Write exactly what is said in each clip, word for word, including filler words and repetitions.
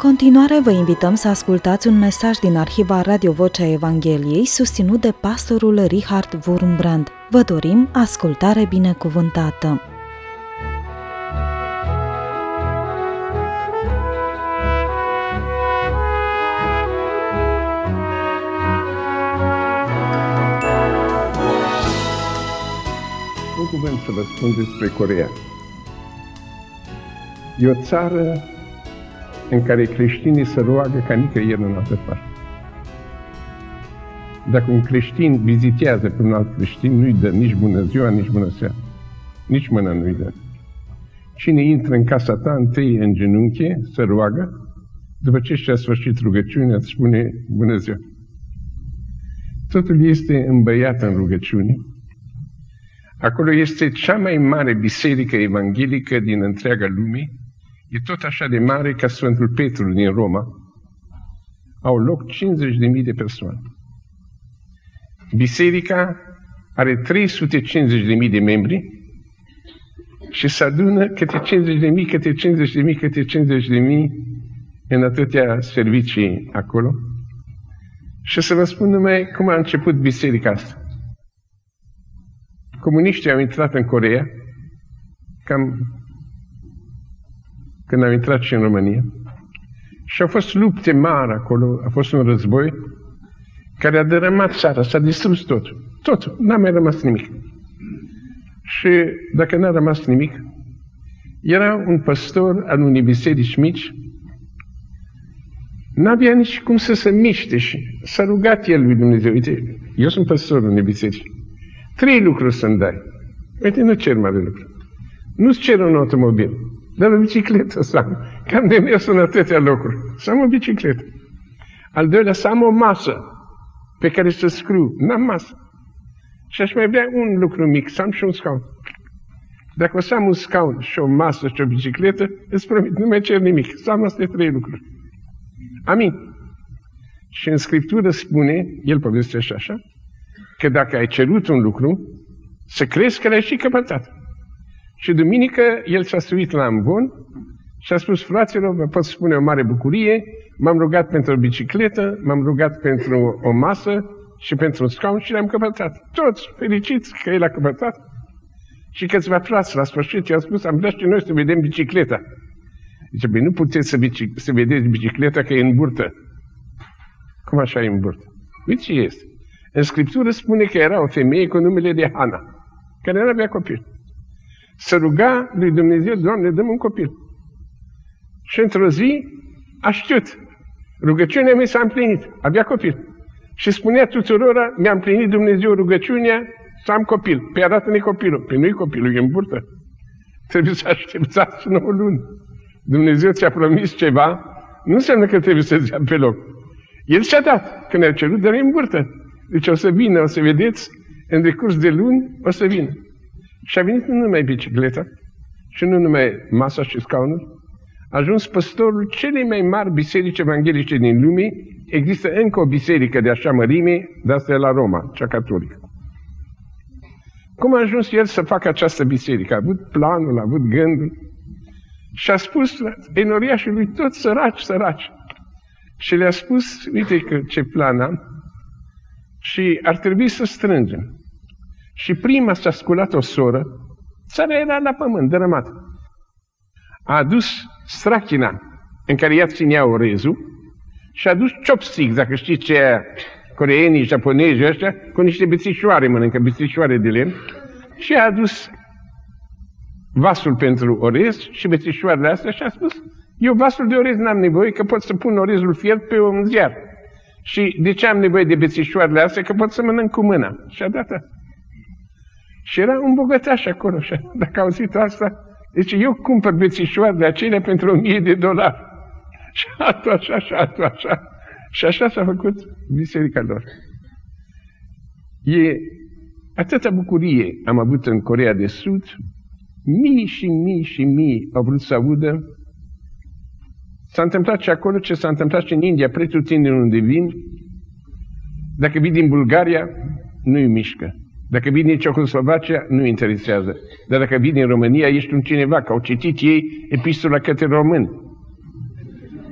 continuare vă invităm să ascultați un mesaj din arhiva Radio Vocea Evangheliei susținut de pastorul Richard Wurmbrand. Vă dorim ascultare binecuvântată! Un cuvânt să vă spun despre Coreea. E o țară în care creștinii se roagă ca nicăieri în altă parte. Dacă un creștin vizitează pe un alt creștin, nu-i dă nici bună ziua, nici bună seara. Nici mâna nu-i dă. Cine intră în casa ta, întâi în genunchi, se roagă, după ce și-a sfârșit rugăciunea, îți spune bună ziua. Totul este îmbăiat în rugăciune. Acolo este cea mai mare biserică evanghelică din întreaga lume. E tot așa de mare ca Sfântul Petru din Roma. Au loc cincizeci de mii de persoane. Biserica are trei sute cincizeci de mii de membri și se adună câte cincizeci de mii, câte cincizeci de mii, câte cincizeci de mii în atâtea servicii acolo. Și să vă spun numai cum a început biserica asta. Comuniștii au intrat în Coreea, cam când au intrat și în România, și au fost lupte mari acolo, a fost un război care a dărâmat țara, s-a distrus totul. Totul, n-a mai rămas nimic. Și dacă n-a rămas nimic, era un păstor al unei biserici mici, n-avea nici cum să se miște și s-a rugat el lui Dumnezeu. Uite, eu sunt păstorul unei biserici. Trei lucruri să-mi dai. Uite, nu cer mare lucru. Nu-ți cer un automobil, dar o bicicletă să am. Cam de mers în atâtea locuri. Să am o bicicletă. Al doilea, să am o masă pe care să scriu. N-am masă. Și aș mai vrea un lucru mic, să am și un scaun. Dacă o să am un scaun și o masă și o bicicletă, îți promit, nu mai cer nimic. Să am astea trei lucruri. Amin. Și în Scriptură spune, el povestește așa, că dacă ai cerut un lucru, să crezi că l-ai și căpătat. Și duminică el s-a suit la amvon și a spus, fraților, vă pot spune o mare bucurie, m-am rugat pentru o bicicletă, m-am rugat pentru o masă și pentru un scaun și le-am căpătat. Toți fericiți că el a căpătat. Și câțiva frați la sfârșit i-au spus, am vrea și noi să vedem bicicleta. Zice, băi, nu puteți să, bici- să vedeți bicicleta că e în burtă. Cum așa e în burtă? Uite ce este. În Scriptură spune că era o femeie cu numele de Hana, care nu avea copil. Se ruga lui Dumnezeu, Doamne, dă-mi un copil. Și într-o zi a știut. Rugăciunea mea s-a împlinit. Avea copil. Și spunea tuturora, mi-a împlinit Dumnezeu rugăciunea să am copil. Păi arată-ne copilul. Păi nu-i copilul, e în burtă. Trebuie să așteptați nouă luni. Dumnezeu ți-a promis ceva, nu înseamnă că trebuie să-ți ia pe loc. El și-a dat. Când a cerut, dar e în burtă. Deci o să vină, o să vedeți, în decurs de luni, o să vină. Și a venit nu numai bicicleta, și nu numai masa și scaunul, a ajuns păstorul celei mai mari biserici evanghelice din lume. Există încă o biserică de așa mărime, dar asta e la Roma, cea catolică. Cum a ajuns el să facă această biserică? A avut planul, a avut gândul și a spus la enoriașii lui toți săraci, săraci. Și le-a spus, uite că ce plan am, și ar trebui să strângem. Și prima s-a sculat o soră, țara era la pământ, dărâmată. A adus strachina în care ea ținea orezul și a adus chopsticks, dacă știți ce e, coreenii, japonezi ăștia, cu niște bețișoare, mănâncă bețișoare de lemn, și a adus vasul pentru orez și bețișoarele astea și a spus, eu vasul de orez n-am nevoie, că pot să pun orezul fiert pe un ziar. Și de ce am nevoie de bețișoarele astea? Că pot să mănânc cu mâna. Și a dat asta. Și era un bogătaș acolo. Și dacă a auzit asta, deci eu cumpăr bețișoarele acelea pentru o mie de dolari. Și altul așa, și altul așa. Și așa s-a făcut biserica lor. E atâta bucurie am avut în Coreea de Sud. Mii și mii și mii au vrut să audă. S-a întâmplat și acolo ce s-a întâmplat și în India, pretutindeni unde vin. Dacă vii din Bulgaria, nu-i mișcă. Dacă vii din Cehoslovacia, nu interesează. Dar dacă vii din România, ești un cineva, că au citit ei epistola către români.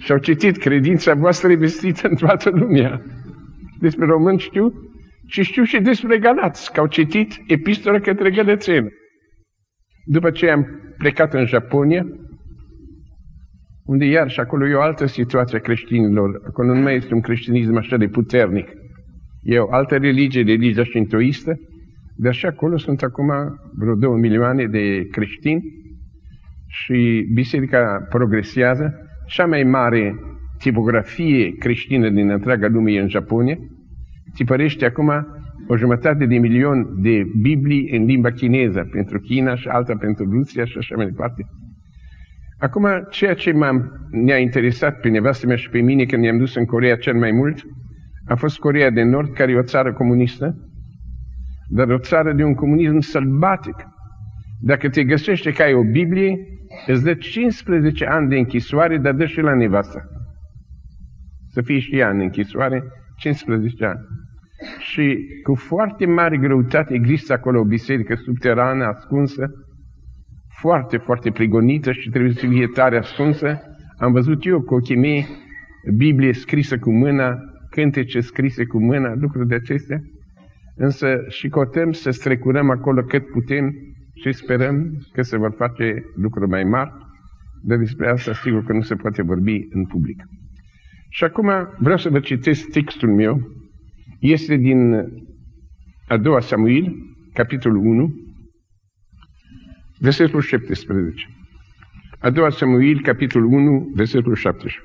Și au citit credința voastră vestită în toată lumea. Despre români știu și știu și despre galați, că au citit epistola către gălățeni. După ce am plecat în Japonia, unde iar și acolo e o altă situație a creștinilor, acolo nu mai este un creștinism așa de puternic. E o altă religie, religia șintoistă, dar și acolo sunt acum vreo două milioane de creștini și biserica progresează. Cea mai mare tipografie creștină din întreaga lume e în Japonia. Tipărește acum o jumătate de milion de Biblii în limba chineză pentru China și alta pentru Rusia și așa mai departe. Acum, ceea ce m-am, ne-a interesat pe nevastă mea și pe mine când ne-am dus în Coreea cel mai mult, a fost Coreea de Nord, care e o țară comunistă, dar o țară de un comunism sălbatic. Dacă te găsește că ai o Biblie, îți dă cincisprezece ani de închisoare, dar dă și la nevasta. Să fie și ea în închisoare, cincisprezece ani. Și cu foarte mare greutate există acolo o biserică subterană, ascunsă, foarte, foarte prigonită și trebuie să fie tare ascunsă. Am văzut eu cu ochii mei Biblie scrisă cu mâna, cântece scrise cu mâna, lucruri de acestea. Însă și cotăm să strecurăm acolo cât putem și sperăm că se vor face lucruri mai mari, dar despre asta sigur că nu se poate vorbi în public. Și acum vreau să vă citesc textul meu. Este din a doua Samuil, capitolul unu, versetul șaptesprezece. A doua Samuil, capitolul unu, versetul șaptesprezece.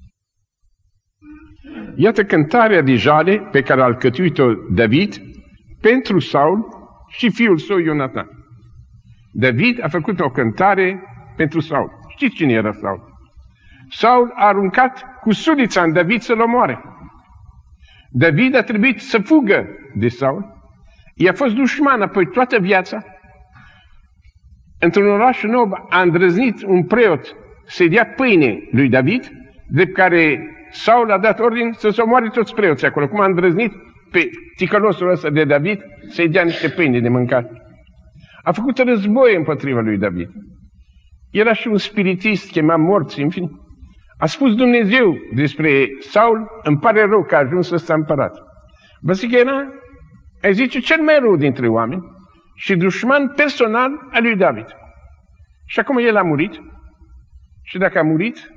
Iată cântarea de jale pe care a alcătuit-o David pentru Saul și fiul său Ionatan. David a făcut o cântare pentru Saul. Știți cine era Saul? Saul a aruncat cu sulița în David să-l omoare. David a trebuit să fugă de Saul. I-a fost dușman apoi toată viața. Într-un oraș nou a îndrăznit un preot să-i dea pâine lui David, de care Saul a dat ordin să se omoare toți preoții acolo. Cum a îndrăznit pe ticălosul ăsta de David să-i dea niște pâine de mâncat. A făcut război împotriva lui David. Era și un spiritist chemat morți, în fine. A spus Dumnezeu despre Saul, îmi pare rău că a ajuns ăsta împărat. Vă zic că era, ai zice, cel mai rău dintre oameni și dușman personal al lui David. Și acum el a murit. Și dacă a murit,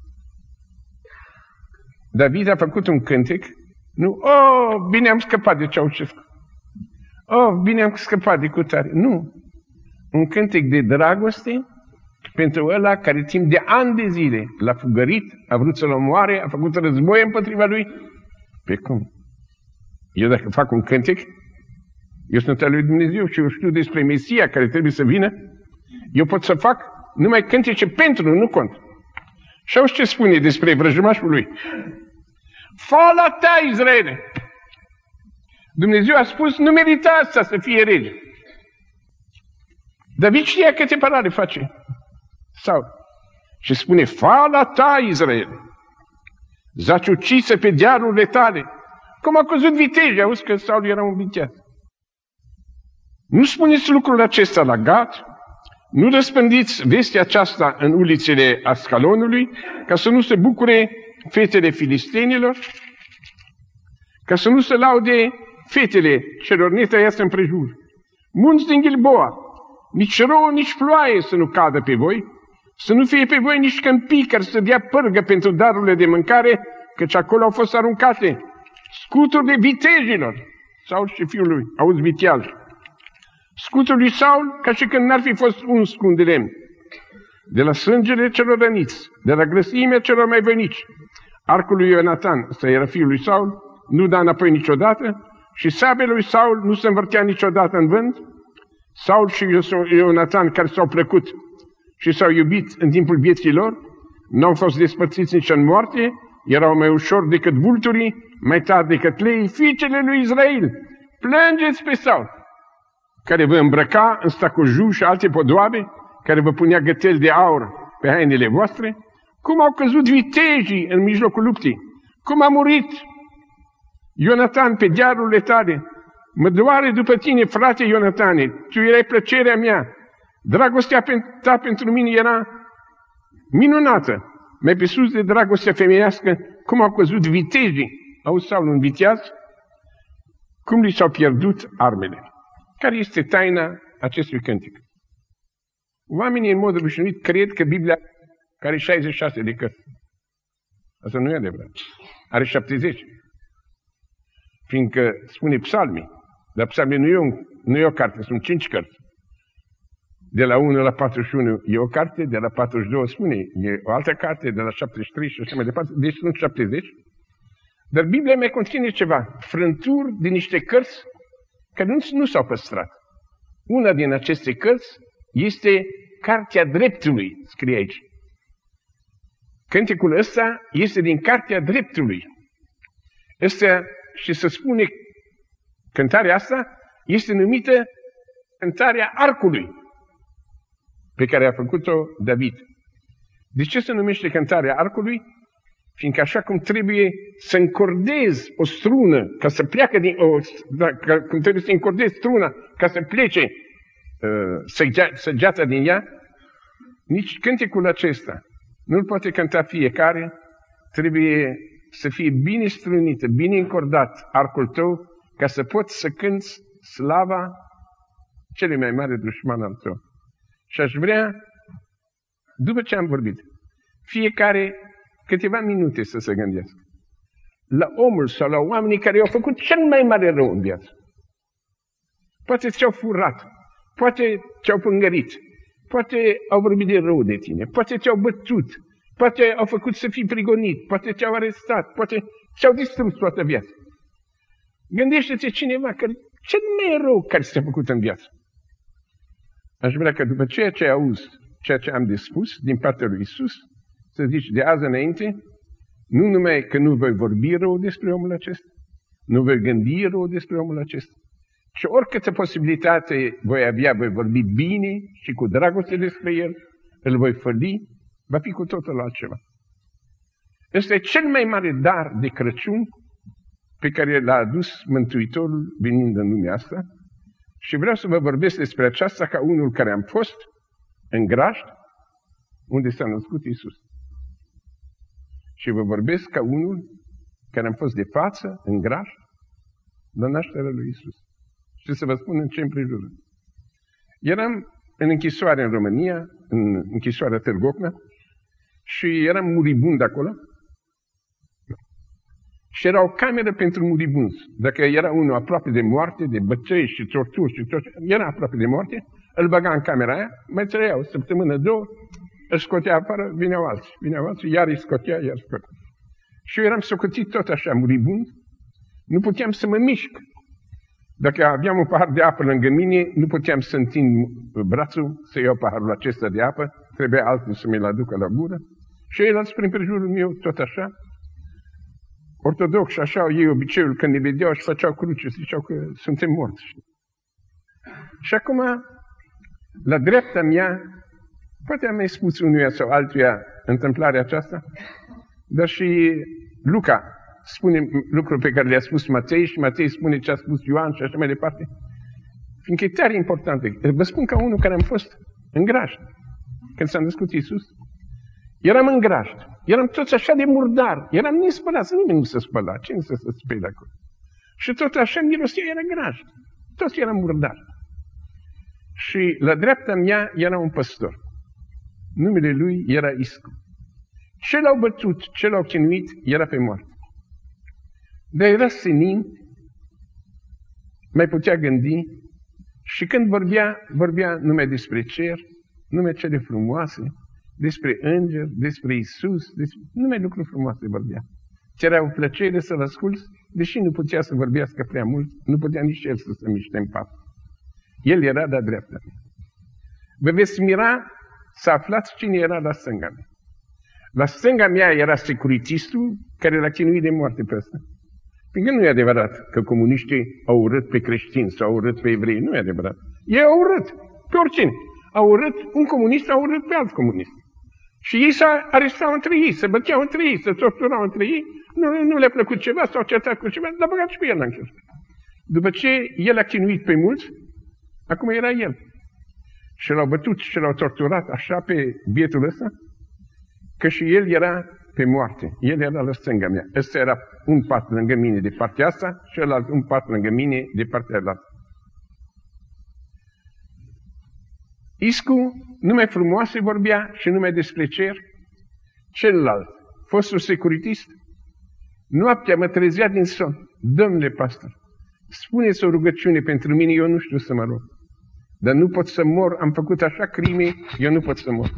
David a făcut un cântec. Nu, oh, bine am scăpat de Ceaușescu. Oh, bine am scăpat de cutare. Nu. Un cântec de dragoste pentru ăla care timp de ani de zile l-a fugărit, a vrut să-l omoare, a făcut război împotriva lui. Pe cum? Eu dacă fac un cântec, eu sunt al lui Dumnezeu și eu știu despre Mesia care trebuie să vină, eu pot să fac numai cântece pentru, nu contra. Și auzi ce spune despre vrăjmașul lui. Fala ta, Israele! Dumnezeu a spus, nu merita asta să fie rege. David știa câte parale face Saul. Și spune, fala ta, Israel, zaci ucisă pe dealurile tale. Cum a căzut vitejii, auzi că Saul era un viteaz. Nu spuneți lucrul acesta la Gat, nu răspândiți vestea aceasta în ulițele Ascalonului, ca să nu se bucure fetele filistenilor, ca să nu se laude fetele celor netăiați împrejur. Munți din Gilboa, nici rău, nici ploaie să nu cadă pe voi, să nu fie pe voi nici câmpii care să dea pârgă pentru darurile de mâncare, căci acolo au fost aruncate scuturi de vitejilor. Saul și fiul lui, auzi viteaz. Scutul lui Saul, ca și când n-ar fi fost un scund de lemn. De la sângele celor răniți, de la grăsimea celor mai vănici. Arcul lui Ionatan, ăsta era fiul lui Saul, nu da înapoi niciodată, și sabele lui Saul nu se învârtea niciodată în vânt. Saul și Ionatan, care s-au plăcut și s-au iubit în timpul vieții lor, n-au fost despărțiți nici în moarte, erau mai ușor decât vulturii, mai tari decât leii, fiicele lui Israel. Plângeți pe Saul, care vă îmbrăca în stacojuu și alte podoabe, care vă punea găteli de aur pe hainele voastre, cum au căzut vitejii în mijlocul luptei, cum a murit Ionatan pe dealurile tale. Mă doare după tine, frate Ionatane, tu erai plăcerea mea, dragostea ta pentru mine era minunată, Mai pe sus de dragostea femeiască, cum au căzut vitejii, auzi Saul un viteaz, cum li s-au pierdut armele. Care este taina acestui cântec? Oamenii, în mod obișnuit, cred că Biblia are șaizeci și șase de cărți. Asta nu e adevărat. Are șaptezeci. Fiindcă spune psalmii. Dar psalmii nu e, un, nu e o carte, sunt cinci cărți. De la unu la patruzeci și unu e o carte, de la patruzeci și doi spune, e o altă carte, de la șaptezeci și trei și așa mai departe. Deci sunt șaptezeci. Dar Biblia mai conține ceva, frânturi din niște cărți care nu, nu s-au păstrat. Una din aceste cărți este Cartea Dreptului, scrie aici. Cântecul ăsta este din Cartea Dreptului. Ăsta, și se spune, cântarea asta este numită Cântarea Arcului, pe care a făcut-o David. De ce se numește Cântarea Arcului? Fiindcă așa cum trebuie să încordezi o strună, ca să pleacă din, o, da, ca, cum trebuie să încordezi struna, ca să plece uh, săgea, săgeata din ea, nici cântecul acesta nu-l poate cânta fiecare, trebuie să fie bine strunită, bine încordat arcul tău, ca să poți să cânți slava cele mai mari dușman al tău. Și aș vrea, după ce am vorbit, fiecare câteva minute să se gândească la omul sau la oamenii care i-au făcut cel mai mare rău în viață. Poate ți-au furat, poate ți-au pângărit, poate au vorbit de rău de tine, poate ți-au bătut, poate au făcut să fii prigonit, poate ți-au arestat, poate ți-au distrus toată viața. Gândește-te cineva care cel mai rău care ți-a făcut în viață. Aș vrea că după ceea ce auzi, ceea ce am de spus din partea lui Iisus, să zici de azi înainte, nu numai că nu voi vorbi rău despre omul acesta, nu voi gândi rău despre omul acesta, ci oricâtă posibilitate voi avea, voi vorbi bine și cu dragoste despre el, îl voi făli, va fi cu totul altceva. Ăsta e cel mai mare dar de Crăciun pe care l-a adus Mântuitorul venind în lumea asta și vreau să vă vorbesc despre aceasta ca unul care am fost în grajd, unde s-a născut Iisus. Și vă vorbesc ca unul care am fost de față, în grajd, la nașterea lui Iisus. Și să vă spun în ce împrejură. Eram în închisoare în România, în închisoarea Târgu Ocna, și eram muribund acolo. Și era o cameră pentru muribunzi. Dacă era unul aproape de moarte, de bătăi și torturi și tot, era aproape de moarte, îl băga în camera aia, mai trăia o săptămână, două, îl scotea afară, vineau alții. Vineau alții, iar îi scotea, iar scotea. Și eu eram socotit tot așa, muribund, nu puteam să mă mișc. Dacă aveam un pahar de apă lângă mine, nu puteam să întind brațul, să iau paharul acesta de apă, trebuia altul să mi-l aducă la gură. Și ei alți prin prejurul meu, tot așa. Ortodoxi, așa au ei obiceiul, când ne vedeau și făceau cruce, ziceau că suntem morți. Și acum, la dreapta mea, poate am mai spus unuia sau altuia întâmplarea aceasta, dar și Luca spune lucruri pe care le-a spus Matei și Matei spune ce a spus Ioan și așa mai departe. Fiindcă e tare important. Vă spun ca unul care am fost în grajd, când s-a născut Iisus. Eram în grajd. Eram toți așa de murdar. Eram nespălați. Nimeni nu se spăla. Cine să se spele acolo? Și tot așa mirosea, era grajd. Toți eram murdari. Și la dreapta mea era un păstor. Numele lui era Iscu. Ce l-au bătut, ce l-au chinuit, era pe moarte. Dar era senin, mai putea gândi și când vorbea, vorbea numai despre cer, numai cele frumoase, despre îngeri, despre Iisus, despre... numai lucruri frumoase vorbea. Ți era o plăcere să-l asculți, deși nu putea să vorbească prea mult, nu putea nici el să se miște în pat. El era de-a dreapta. Vă veți mira să aflați cine era la stânga mea. La stânga mea era securitistul care l-a chinuit de moarte pe ăsta. Fiindcă nu e adevărat că comuniștii au urât pe creștini sau au urât pe evrei. Nu e adevărat. Ei au urât pe oricine. Au urât un comunist, au urât pe alt comunist. Și ei se arestau între ei, se băteau între ei, se torturau între ei. Nu, nu le-a plăcut ceva, s-au certat cu ceva, l-a băgat și pe el la închis. După ce el a chinuit pe mulți, acum era el. Și l-au bătut și l-au torturat așa pe bietul ăsta, că și el era pe moarte. El era la stânga mea. Ăsta era un pat lângă mine de partea asta și ălalt un pat lângă mine de partea altă. Iscu numai frumoase vorbea și numai despre cer. Celălalt, fostul securitist, noaptea mă trezea din somn. Domnule pastor, spuneți o rugăciune pentru mine, eu nu știu să mă rog. Dar nu pot să mor, am făcut așa crime, eu nu pot să mor.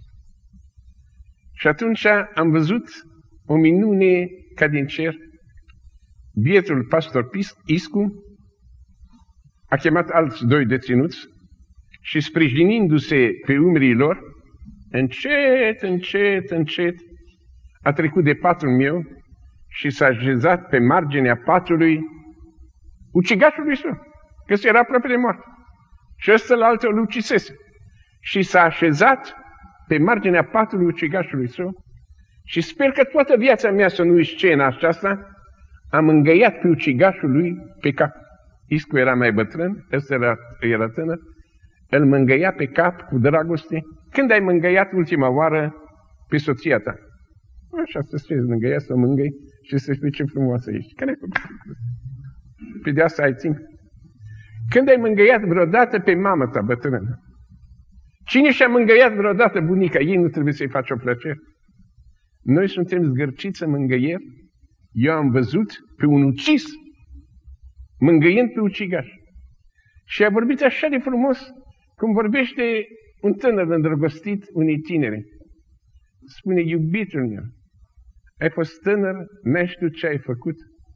Și atunci am văzut o minune ca din cer. Bietul pastor Iscu a chemat alți doi deținuți și sprijinindu-se pe umerii lor, încet, încet, încet, a trecut de patul meu și s-a așezat pe marginea patului ucigașului său, că se era aproape de moarte. Și ăsta la altă îl ucisese. Și s-a așezat pe marginea patului ucigașului său și sper că toată viața mea să nu uiți scena aceasta, am îngăiat pe ucigașul lui pe cap. Iscu era mai bătrân, ăsta era, era tânăr, îl mângăia pe cap cu dragoste. Când ai mângăiat ultima oară pe soția ta? Așa să spui, mângăia, să mângăi și să spui ce frumoasă ești. Care ai făcut? Pe de asta ai timp. Când ai mângăiat vreodată pe mama ta bătrână? Cine și-a mângăiat vreodată bunica? Ei nu trebuie să-i faci o plăcere. Noi suntem zgârciți în mângăieri. Eu am văzut pe un ucis mângăind pe ucigaș. Și a vorbit așa de frumos cum vorbește un tânăr îndrăgostit unei tinere. Spune, iubitul meu, ai fost tânăr, n-ai știut ce ai făcut.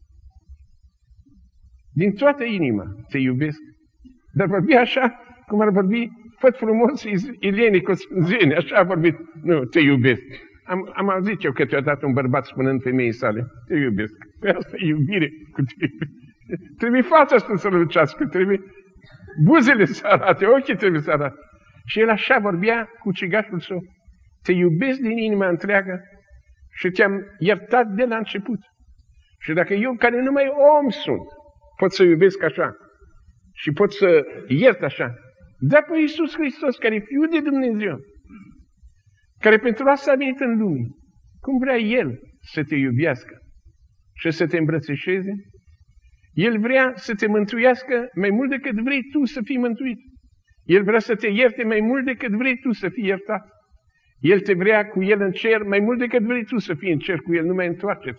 Din toată inima te iubesc. Dar vorbi așa cum ar vorbi făt frumos Ilenie Cosmizene, așa a vorbit. Nu, te iubesc. Am, am auzit eu câteodată un bărbat spunând femeii sale, te iubesc. Păi asta e iubire cu te iubesc. Trebuie fața asta să lucească, trebuie buzele să arate, ochii trebuie să arate. Și el așa vorbea cu ucigașul său. Te iubesc din inima întreagă și te-am iertat de la început. Și dacă eu, care numai om sunt, pot să iubesc așa și pot să iert așa, dar pe Iisus Hristos, care e Fiul de Dumnezeu, care pentru asta a venit în lume, cum vrea El să te iubească și să te îmbrățișeze, El vrea să te mântuiască mai mult decât vrei tu să fii mântuit. El vrea să te ierte mai mult decât vrei tu să fii iertat. El te vrea cu El în cer mai mult decât vrei tu să fii în cer cu El, nu mai întoarce-te.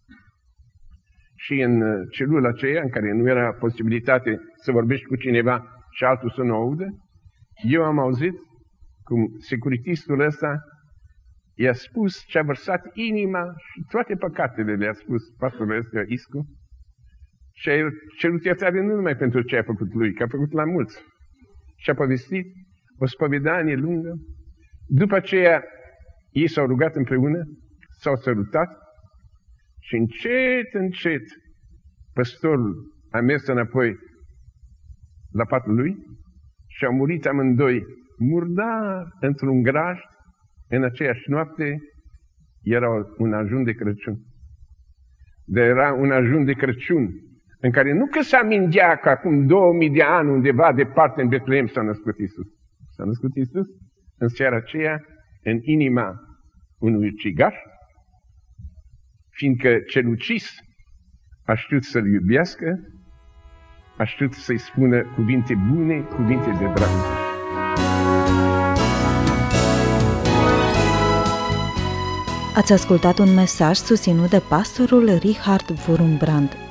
Și în celula aceea, în care nu era posibilitate să vorbești cu cineva și altul să nu audă, eu am auzit cum securitistul ăsta i-a spus ce a vărsat inima și toate păcatele le-a spus pastorul ăsta Iscu și a cerut iertare nu numai pentru ce a făcut lui, că a făcut la mulți. Și a povestit o spovedanie lungă. După aceea ei s-au rugat împreună, s-au sărutat și încet, încet păstorul a mers înapoi la patul lui și au murit amândoi murdar într-un grajd. În aceeași noapte era un ajun de Crăciun. Dar era un ajun de Crăciun în care nu că s-a mindea că acum două mii de ani undeva departe în Betlehem s-a născut Iisus. S-a născut Iisus în seara aceea în inima unui ucigaș, fiindcă cel ucis a știut să-l iubească, a știut să-i spună cuvinte bune, cuvinte de dragoste. Ați ascultat un mesaj susținut de pastorul Richard Wurmbrand.